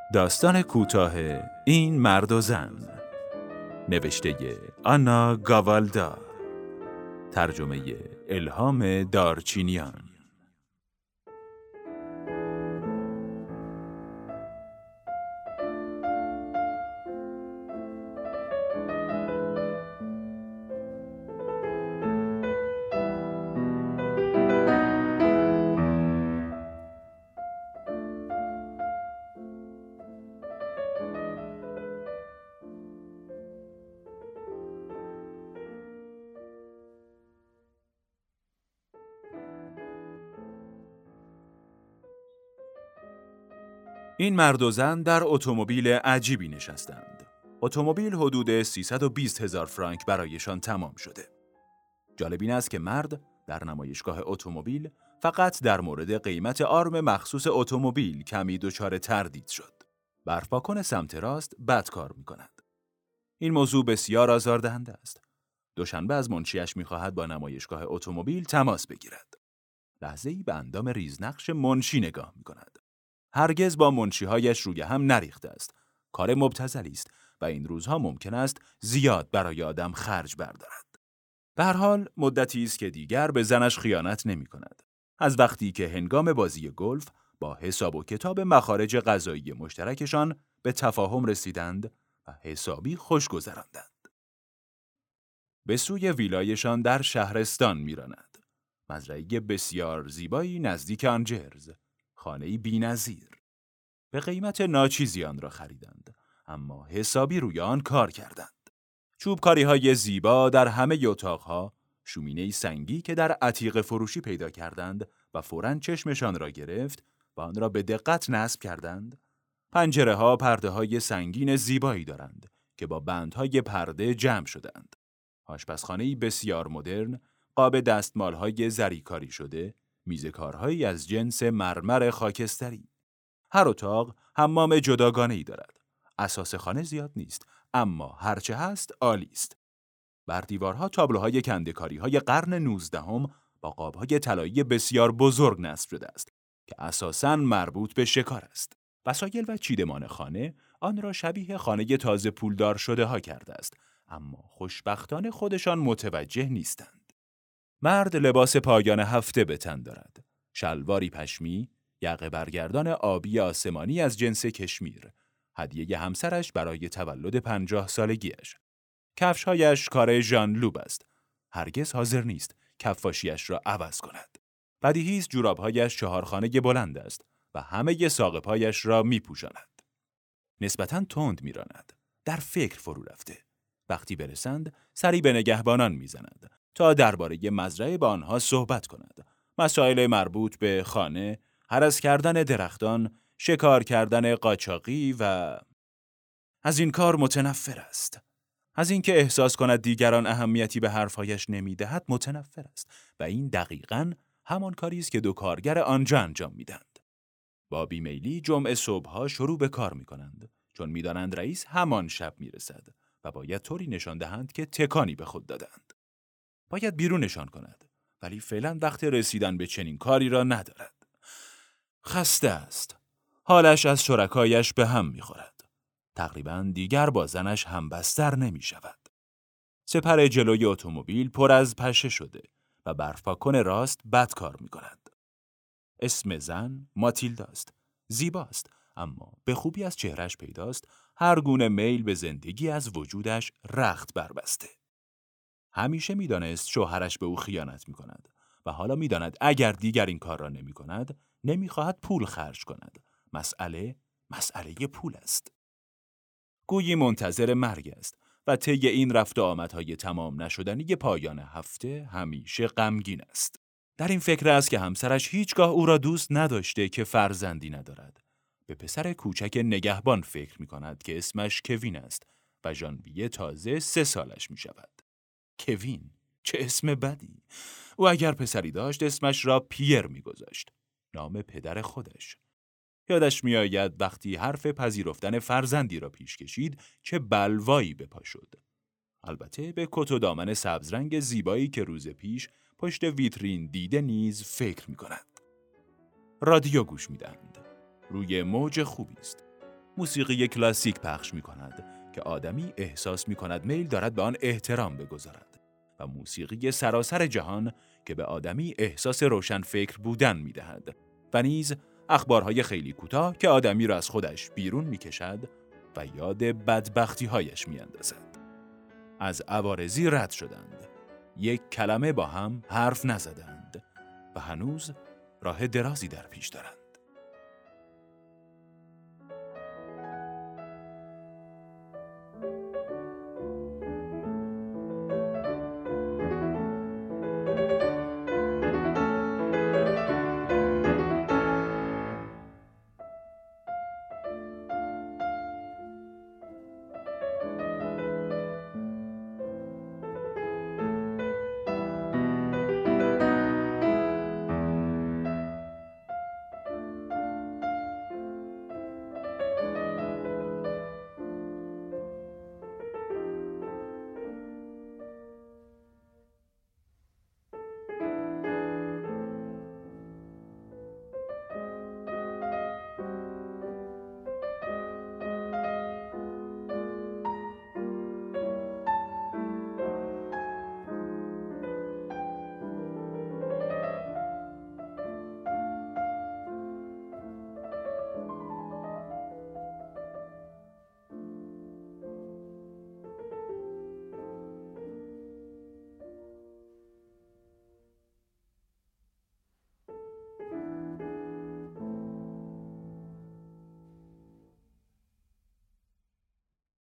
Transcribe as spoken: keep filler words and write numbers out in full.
داستان کوتاه این مرد و زن، نوشته آنا گاوالدا، ترجمه الهام دارچینیان. این مرد و زن در اتومبیل عجیبی نشستند. اتومبیل حدود سیصد و بیست هزار فرانک برایشان تمام شده. جالب این است که مرد در نمایشگاه اتومبیل فقط در مورد قیمت آرم مخصوص اتومبیل کمی دچار تردید شد. برف‌پاکن سمت راست بد کار می‌کند. این موضوع بسیار آزاردهنده است. دوشنبه از منشیش می‌خواهد با نمایشگاه اتومبیل تماس بگیرد. لحظه‌ای به اندام ریزنقش منشی نگاه می‌کند. هرگز با منشی‌هایش روی هم نریخته است. کار مبتذلی است و این روزها ممکن است زیاد برای آدم خرج بردارد. به هر حال مدتی است که دیگر به زنش خیانت نمی‌کند. از وقتی که هنگام بازی گلف با حساب و کتاب مخارج غذایی مشترکشان به تفاهم رسیدند و حسابی خوش گذراندند. به سوی ویلایشان در شهرستان می‌راند. مزرعه بسیار زیبایی نزدیک آنجرز. خانه‌ای بی‌نظیر. به قیمت ناچیزی آن را خریدند، اما حسابی روی آن کار کردند. چوبکاری‌های زیبا در همه اتاق‌ها، شومینه‌ای سنگی که در عتیقه فروشی پیدا کردند و فوراً چشمشان را گرفت و آن را به دقت نصب کردند. پنجره‌ها پرده‌های سنگین زیبایی دارند که با بندهای پرده جمع شدند. آشپزخانه‌ای بسیار مدرن، قاب دستمال‌های زریکاری شده، میزکارهایی از جنس مرمر خاکستری. هر اتاق حمام جداگانه‌ای دارد. اساس خانه زیاد نیست، اما هرچه هست عالی است. بر دیوارها تابلوهای کنده‌کاری‌های قرن نوزدهم با قاب‌های طلایی بسیار بزرگ نصب شده است که اساساً مربوط به شکار است. وسایل و چیدمان خانه آن را شبیه خانه تازه پولدار شده ها کرده است، اما خوشبختانه خودشان متوجه نیستند. مرد لباس پایان هفته به تن دارد. شلواری پشمی، یقه برگردان آبی آسمانی از جنس کشمیر، هدیه همسرش برای تولد پنجاه سالگیش. کفش‌هایش کار ژان لوب است. هرگز حاضر نیست کفاشیش را عوض کند. بدیهی است جوراب‌هایش چهارخانه بلند است و همه ساقه‌هایش را می‌پوشاند. نسبتاً تند می‌راند. در فکر فرو رفته. وقتی برسند سری به نگهبانان می‌زند تا درباره مزرعه با آنها صحبت کند. مسائل مربوط به خانه، هرس کردن درختان، شکار کردن قاچاقی و از این کار متنفر است. از اینکه احساس کند دیگران اهمیتی به حرفایش نمیدهد متنفر است و این دقیقاً همان کاری است که دو کارگر آنجا انجام میدند. با بیمیلی جمعه صبحها شروع به کار میکنند چون میدانند رئیس همان شب میرسد و باید طوری نشان دهند که تکانی به خود دادند. باید بیرونشان کند ولی فعلا وقت رسیدن به چنین کاری را ندارد. خسته است. حالش از شرکایش به هم می‌خورد. تقریباً دیگر با زنش همبستر نمی‌شود. سپر جلوی اتومبیل پر از پشه شده و برف‌پاکن راست بد کار می‌کند. اسم زن ماتیلدا است. زیباست، اما به خوبی از چهرهش پیداست هر گونه میل به زندگی از وجودش رخت بربسته. همیشه می‌دانست شوهرش به او خیانت می‌کند و حالا می‌داند اگر دیگر این کار را نمی‌کند نمی‌خواهد پول خرج کند. مسئله مسئله پول است. گویی منتظر مرگ است و طی این رفت و آمدهای تمام نشدنی پایان هفته همیشه غمگین است. در این فکر است که همسرش هیچگاه او را دوست نداشته که فرزندی ندارد. به پسر کوچک نگهبان فکر می‌کند که اسمش کوین است و ژانویه تازه سه سالش می‌شود. کوین، چه اسم بدی. او اگر پسری داشت اسمش را پیر می‌گذاشت. نام پدر خودش. یادش می‌آید وقتی حرف پذیرفتن فرزندی را پیش کشید چه بلوایی به پا شد. البته به کت و دامن سبزرنگ زیبایی که روز پیش پشت ویترین دیده نیز فکر می‌کند. رادیو گوش می‌دهند. روی موج خوبی است. موسیقی کلاسیک پخش می کند که آدمی احساس می کند میل دارد به آن احترام بگذارد و موسیقی سراسر جهان که به آدمی احساس روشن فکر بودن می دهد و نیز اخبارهای خیلی کوتاه که آدمی را از خودش بیرون می کشد و یاد بدبختی هایش می اندازد. از عوارضی رد شدند. یک کلمه با هم حرف نزدند و هنوز راه درازی در پیش دارند.